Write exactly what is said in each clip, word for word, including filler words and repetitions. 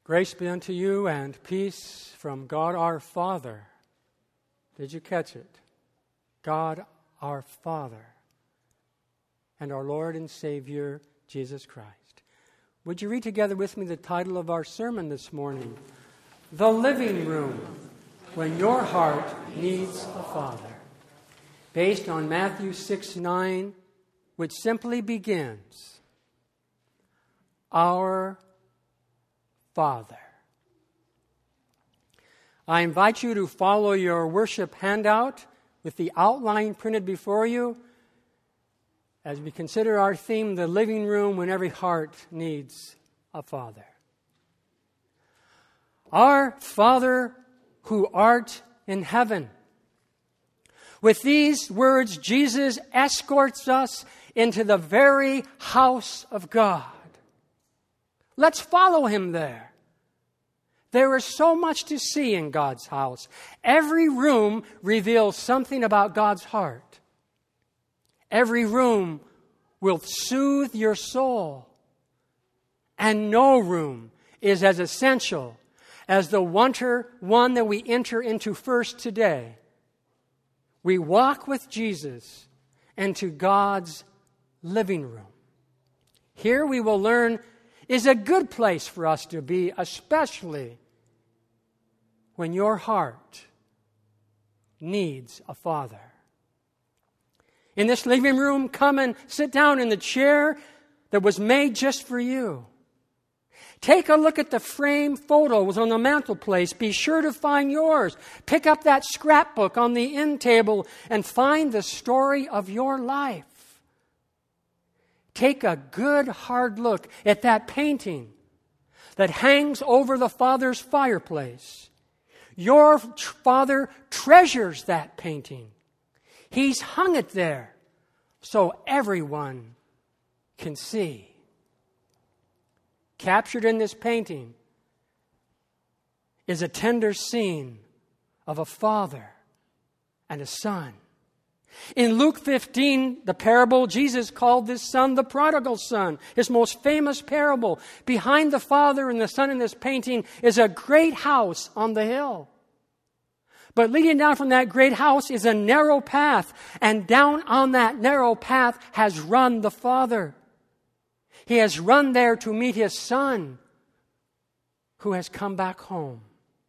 Grace be unto you and peace from God our Father. Did you catch it? God our Father and our Lord and Savior, Jesus Christ. Would you read together with me the title of our sermon this morning? The Living Room, When Your Heart Needs a Father. Based on Matthew six nine, which simply begins, Our Father. I invite you to follow your worship handout with the outline printed before you as we consider our theme, the living room when every heart needs a father. Our Father who art in heaven. With these words, Jesus escorts us into the very house of God. Let's follow him there. There is so much to see in God's house. Every room reveals something about God's heart. Every room will soothe your soul. And no room is as essential as the one that we enter into first today. We walk with Jesus into God's living room. Here we will learn is a good place for us to be, especially when your heart needs a father. In this living room, come and sit down in the chair that was made just for you. Take a look at the framed photos on the mantelpiece. Be sure to find yours. Pick up that scrapbook on the end table and find the story of your life. Take a good hard look at that painting that hangs over the Father's fireplace. Your Father treasures that painting. He's hung it there so everyone can see. Captured in this painting is a tender scene of a father and a son. In Luke fifteen, the parable, Jesus called this son the prodigal son, his most famous parable. Behind the father and the son in this painting is a great house on the hill. But leading down from that great house is a narrow path, and down on that narrow path has run the father. He has run there to meet his son, who has come back home.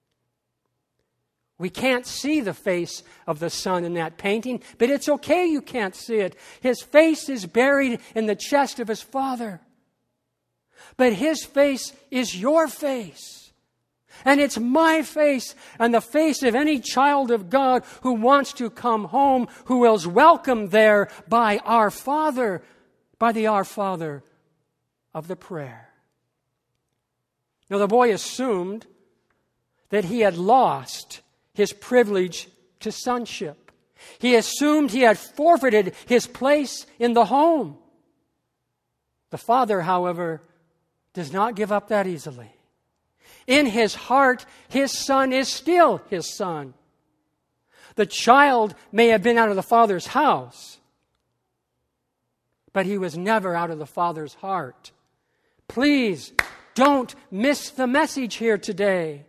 We can't see the face of the son in that painting, but it's okay you can't see it. His face is buried in the chest of his father. But his face is your face. And it's my face and the face of any child of God who wants to come home, who is welcomed there by our Father, by the Our Father of the prayer. Now the boy assumed that he had lost his privilege to sonship. He assumed he had forfeited his place in the home. The father, however, does not give up that easily. In his heart, his son is still his son. The child may have been out of the father's house, but he was never out of the father's heart. Please don't miss the message here today.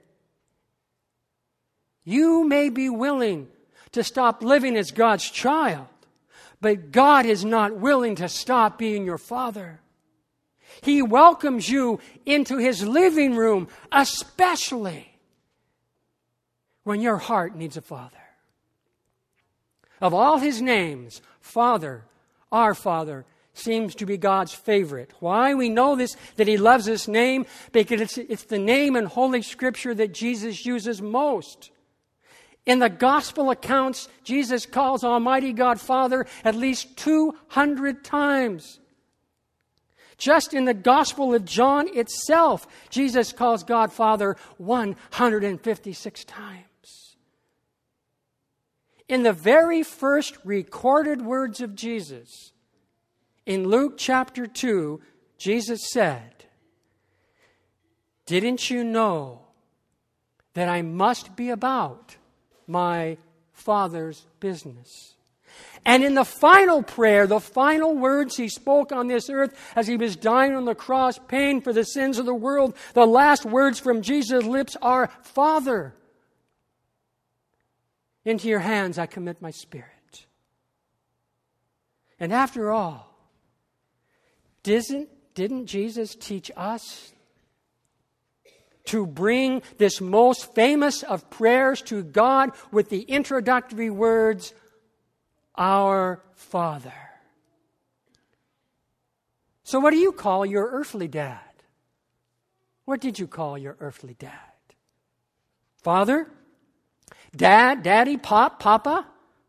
You may be willing to stop living as God's child, but God is not willing to stop being your father. He welcomes you into his living room, especially when your heart needs a father. Of all his names, Father, Our Father, seems to be God's favorite. Why? We know this, that he loves this name, because it's, it's the name in Holy Scripture that Jesus uses most. In the gospel accounts, Jesus calls Almighty God Father at least two hundred times. Just in the Gospel of John itself, Jesus calls God Father one hundred fifty-six times. In the very first recorded words of Jesus, in Luke chapter two, Jesus said, "Didn't you know that I must be about my Father's business?" And in the final prayer, the final words he spoke on this earth as he was dying on the cross, paying for the sins of the world, the last words from Jesus' lips are, Father, into your hands I commit my spirit. And after all, didn't, didn't Jesus teach us to bring this most famous of prayers to God with the introductory words, Our Father? So what do you call your earthly dad? What did you call your earthly dad? Father? Dad? Daddy? Pop? Papa?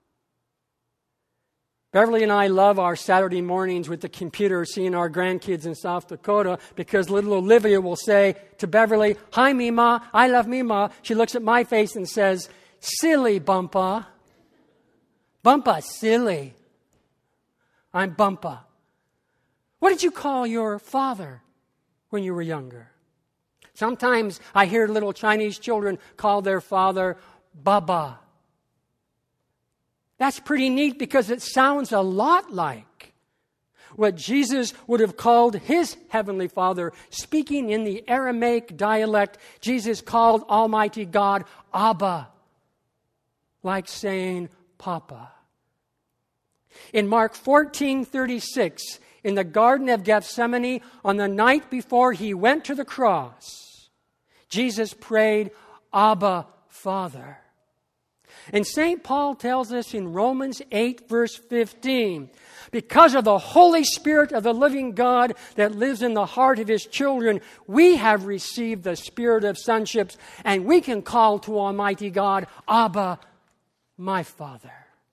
Beverly and I love our Saturday mornings with the computer seeing our grandkids in South Dakota because little Olivia will say to Beverly, Hi, Mima. I love Mima. She looks at my face and says, Silly, Bumpa. Bumpa, silly. I'm Bumpa. What did you call your father when you were younger? Sometimes I hear little Chinese children call their father Baba. That's pretty neat because it sounds a lot like what Jesus would have called his heavenly Father. Speaking in the Aramaic dialect, Jesus called Almighty God Abba, like saying Papa. In Mark fourteen thirty-six, in the Garden of Gethsemane, on the night before he went to the cross, Jesus prayed, Abba, Father. And Saint Paul tells us in Romans eight, verse fifteen, because of the Holy Spirit of the living God that lives in the heart of his children, we have received the spirit of sonship, and we can call to Almighty God, Abba, my Father.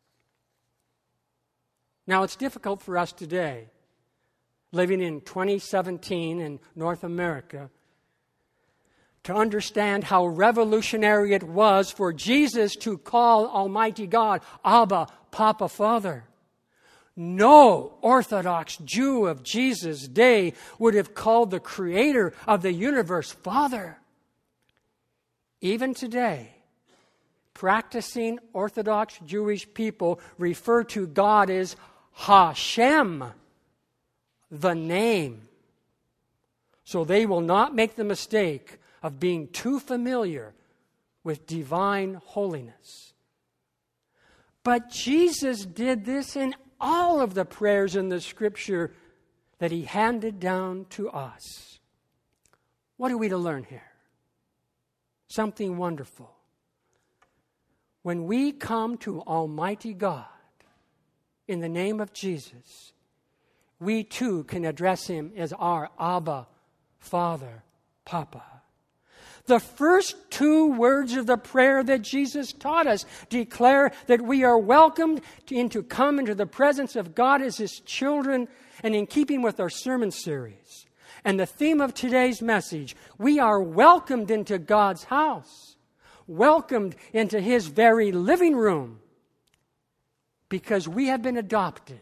Now, it's difficult for us today, living in twenty seventeen in North America, to understand how revolutionary it was for Jesus to call Almighty God Abba, Papa, Father. No Orthodox Jew of Jesus' day would have called the Creator of the universe Father. Even today, practicing Orthodox Jewish people refer to God as Hashem, the name. So they will not make the mistake of being too familiar with divine holiness. But Jesus did this in all of the prayers in the Scripture that he handed down to us. What are we to learn here? Something wonderful. When we come to Almighty God in the name of Jesus, we too can address him as our Abba, Father, Papa. The first two words of the prayer that Jesus taught us declare that we are welcomed to, to come into the presence of God as his children, and in keeping with our sermon series and the theme of today's message, we are welcomed into God's house, welcomed into his very living room, because we have been adopted.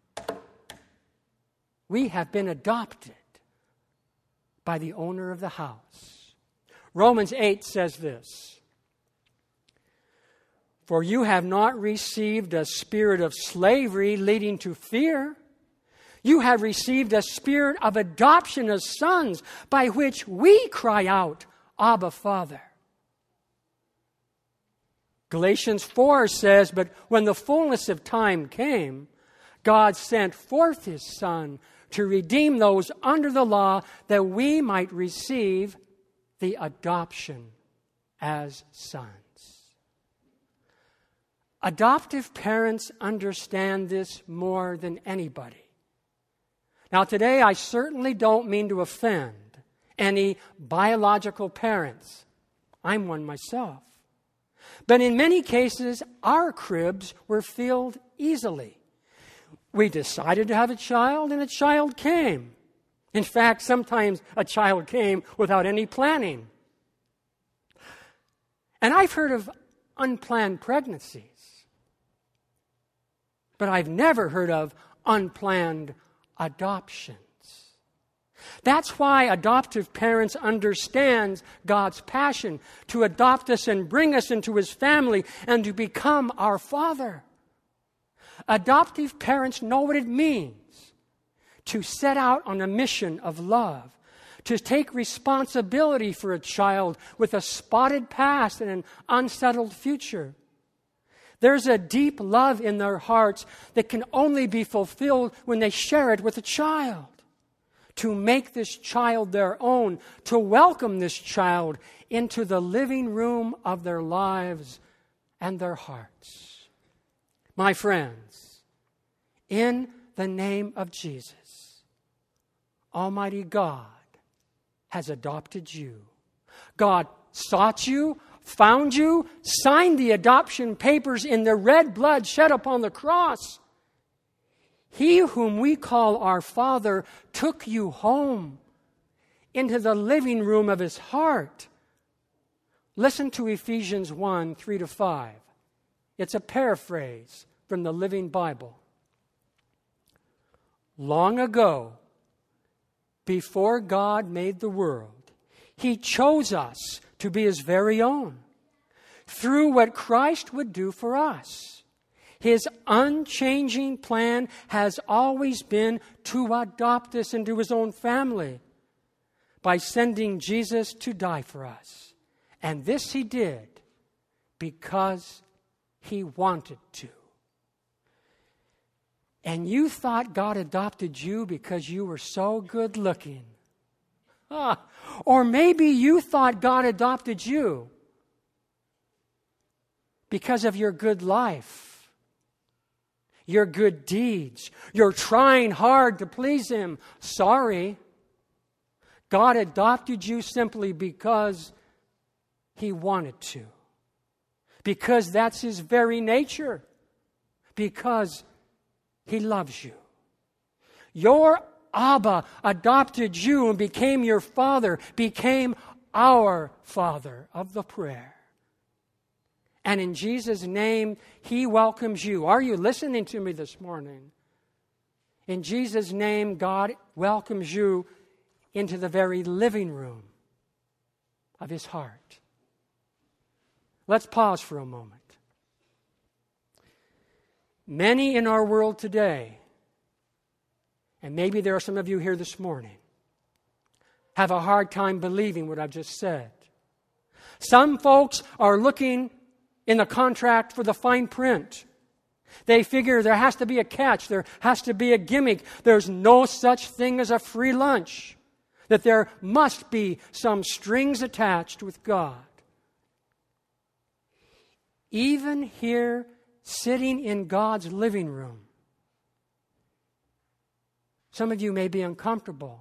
We have been adopted by the owner of the house. Romans eight says this, For you have not received a spirit of slavery leading to fear. You have received a spirit of adoption as sons, by which we cry out, Abba, Father. Galatians four says, But when the fullness of time came, God sent forth his Son to redeem those under the law, that we might receive the adoption as sons. Adoptive parents understand this more than anybody. Now, today, I certainly don't mean to offend any biological parents. I'm one myself. But in many cases, our cribs were filled easily. We decided to have a child, and a child came. In fact, sometimes a child came without any planning. And I've heard of unplanned pregnancies, but I've never heard of unplanned adoptions. That's why adoptive parents understand God's passion to adopt us and bring us into his family and to become our Father. Adoptive parents know what it means to set out on a mission of love, to take responsibility for a child with a spotted past and an unsettled future. There's a deep love in their hearts that can only be fulfilled when they share it with a child. To make this child their own, to welcome this child into the living room of their lives and their hearts. My friends, in the name of Jesus, Almighty God has adopted you. God sought you, found you, signed the adoption papers in the red blood shed upon the cross. He whom we call our Father took you home into the living room of His heart. Listen to Ephesians one, three to five. It's a paraphrase from the Living Bible. Long ago, before God made the world, He chose us to be His very own through what Christ would do for us. His unchanging plan has always been to adopt us into His own family by sending Jesus to die for us. And this He did because He wanted to. And you thought God adopted you because you were so good looking. Ah, or maybe you thought God adopted you because of your good life, your good deeds. You're trying hard to please Him. Sorry. God adopted you simply because He wanted to. Because that's His very nature. Because He loves you. Your Abba adopted you and became your Father, became our Father of the prayer. And in Jesus' name, He welcomes you. Are you listening to me this morning? In Jesus' name, God welcomes you into the very living room of His heart. Let's pause for a moment. Many in our world today, and maybe there are some of you here this morning, have a hard time believing what I've just said. Some folks are looking in the contract for the fine print. They figure there has to be a catch, there has to be a gimmick. There's no such thing as a free lunch. That there must be some strings attached with God. Even here, sitting in God's living room, some of you may be uncomfortable.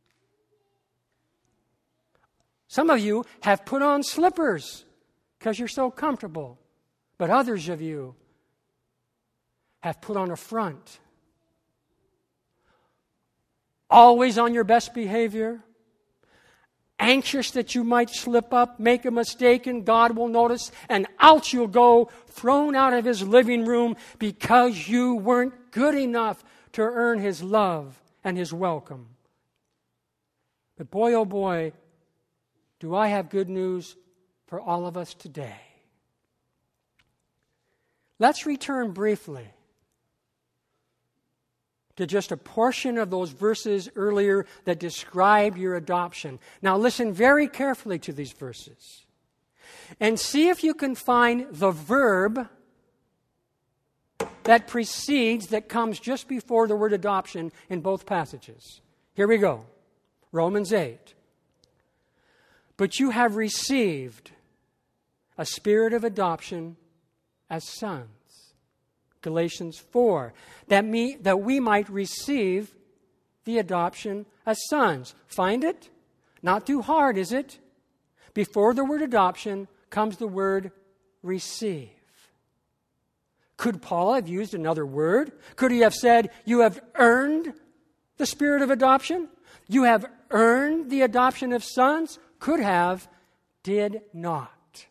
Some of you have put on slippers because you're so comfortable. But others of you have put on a front. Always on your best behavior. Anxious that you might slip up, make a mistake, and God will notice, and out you'll go, thrown out of His living room because you weren't good enough to earn His love and His welcome. But boy, oh boy, do I have good news for all of us today. Let's return briefly to just a portion of those verses earlier that described your adoption. Now listen very carefully to these verses and see if you can find the verb that precedes, that comes just before the word adoption in both passages. Here we go. Romans eight. But you have received a spirit of adoption as sons. Galatians four, that, me, that we might receive the adoption as sons. Find it? Not too hard, is it? Before the word adoption comes the word receive. Could Paul have used another word? Could he have said, you have earned the spirit of adoption? You have earned the adoption of sons? Could have, did not.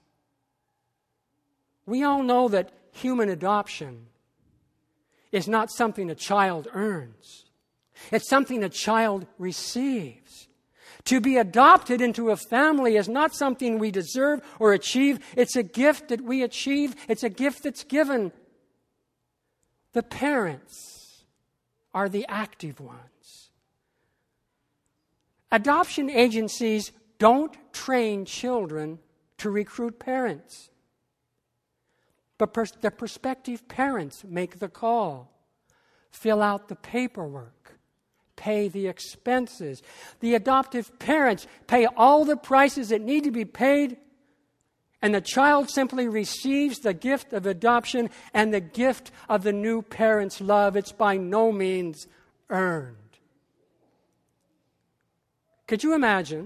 We all know that human adoption is not something a child earns. It's something a child receives. To be adopted into a family is not something we deserve or achieve. It's a gift that we achieve. It's a gift that's given. The parents are the active ones. Adoption agencies don't train children to recruit parents. But pers- the prospective parents make the call, fill out the paperwork, pay the expenses. The adoptive parents pay all the prices that need to be paid, and the child simply receives the gift of adoption and the gift of the new parent's love. It's by no means earned. Could you imagine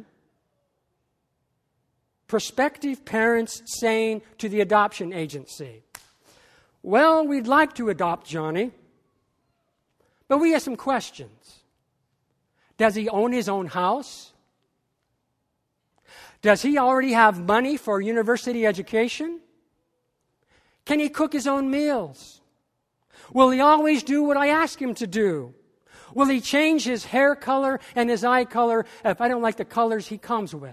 prospective parents saying to the adoption agency, well, we'd like to adopt Johnny, but we have some questions. Does he own his own house? Does he already have money for university education? Can he cook his own meals? Will he always do what I ask him to do? Will he change his hair color and his eye color if I don't like the colors he comes with?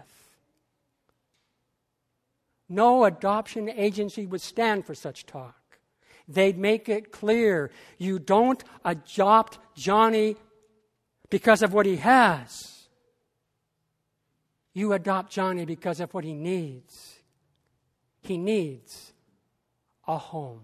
No adoption agency would stand for such talk. They'd make it clear, you don't adopt Johnny because of what he has. You adopt Johnny because of what he needs. He needs a home.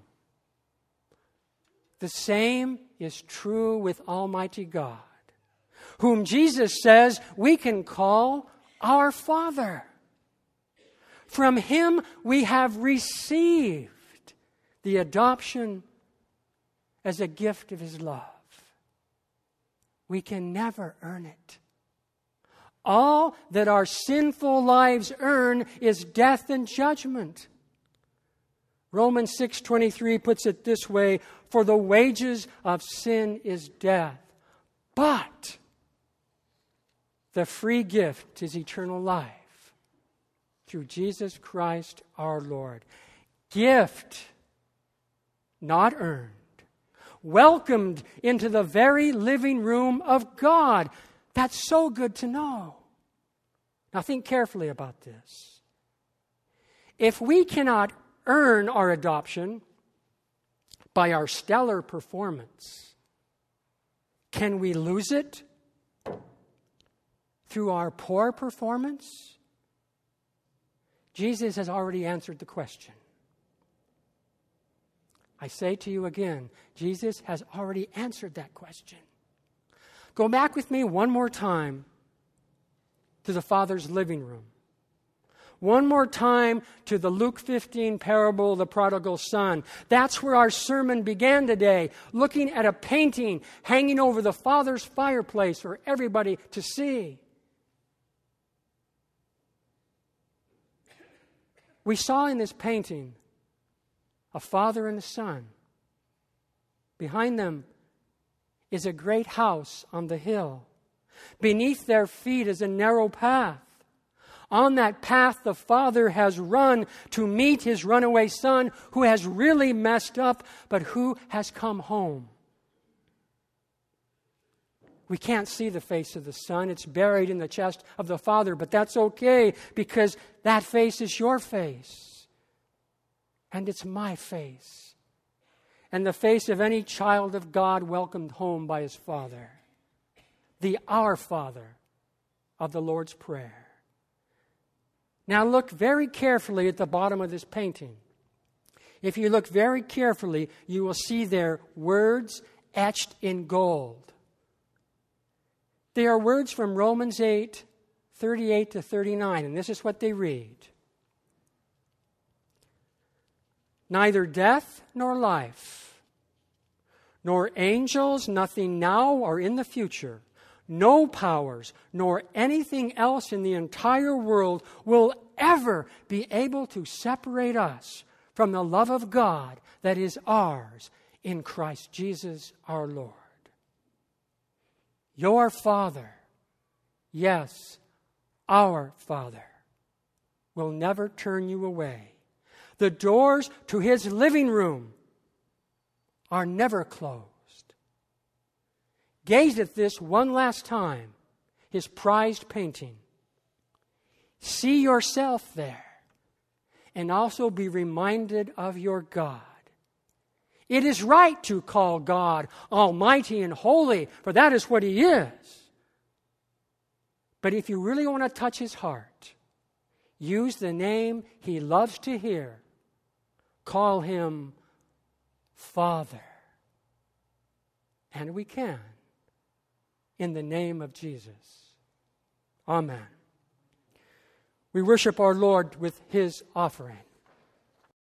The same is true with Almighty God, whom Jesus says we can call our Father. From Him we have received the adoption as a gift of His love. We can never earn it. All that our sinful lives earn is death and judgment. Romans six twenty-three puts it this way, for the wages of sin is death, but the free gift is eternal life through Jesus Christ our Lord. Gift, not earned. Welcomed into the very living room of God. That's so good to know. Now think carefully about this. If we cannot earn our adoption by our stellar performance, can we lose it through our poor performance? Jesus has already answered the question. I say to you again, Jesus has already answered that question. Go back with me one more time to the Father's living room. One more time to the Luke fifteen parable of the prodigal son. That's where our sermon began today, looking at a painting hanging over the Father's fireplace for everybody to see. We saw in this painting a father and a son. Behind them is a great house on the hill. Beneath their feet is a narrow path. On that path, the father has run to meet his runaway son who has really messed up, but who has come home. We can't see the face of the son. It's buried in the chest of the father, but that's okay because that face is your face. And it's my face. And the face of any child of God welcomed home by his Father. The Our Father of the Lord's Prayer. Now look very carefully at the bottom of this painting. If you look very carefully, you will see there words etched in gold. They are words from Romans eight, thirty-eight to thirty-nine, and this is what they read. Neither death nor life, nor angels, nothing now or in the future, no powers, nor anything else in the entire world will ever be able to separate us from the love of God that is ours in Christ Jesus our Lord. Your Father, yes, our Father, will never turn you away. The doors to His living room are never closed. Gaze at this one last time, His prized painting. See yourself there, and also be reminded of your God. It is right to call God almighty and holy, for that is what He is. But if you really want to touch His heart, use the name He loves to hear. Call Him Father. And we can, in the name of Jesus. Amen. We worship our Lord with His offering.